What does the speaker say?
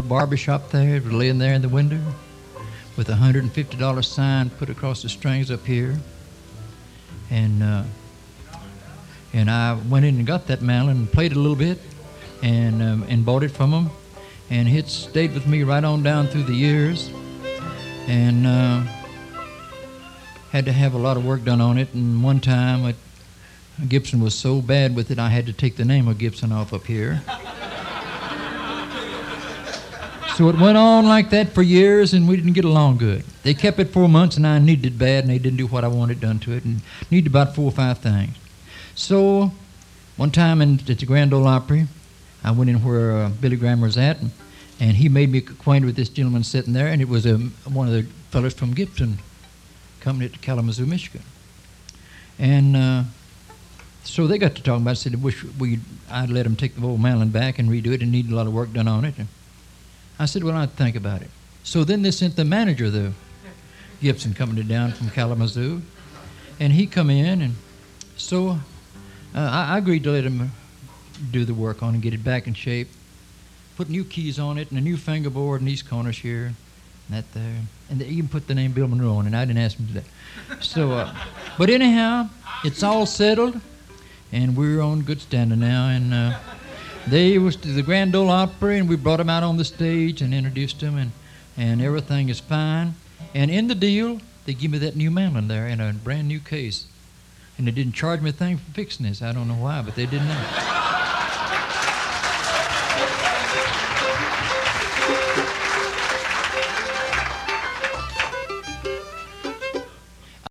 local barber shop there. It was laying there in the window with a $150 sign put across the strings up here. And I went in and got that mandolin and played it a little bit and bought it from him. And it stayed with me right on down through the years. And had to have a lot of work done on it. And one time Gibson was so bad with it, I had to take the name of Gibson off up here. So it went on like that for years, and we didn't get along good. They kept it 4 months, and I needed it bad, and they didn't do what I wanted done to it, and needed about 4 or 5 things. So one time at the Grand Ole Opry, I went in where Billy Graham was at, and he made me acquainted with this gentleman sitting there, and it was one of the fellows from Gibson Company at Kalamazoo, Michigan. And so they got to talking about it. Said, I wish I'd let them take the old mandolin back and redo it, and needed a lot of work done on it. And I said, well, I'd think about it. So then they sent the manager of the Gibson Company down from Kalamazoo, and he come in, and so I agreed to let him do the work on it and get it back in shape, put new keys on it and a new fingerboard in these corners here, and that there, and they even put the name Bill Monroe on it, and I didn't ask him to do that. So, but anyhow, it's all settled, and we're on good standing now, and they was to the Grand Ole Opry, and we brought them out on the stage and introduced them, and everything is fine. And in the deal, they give me that new mandolin there in a brand new case. And they didn't charge me a thing for fixing this. I don't know why, but they didn't know.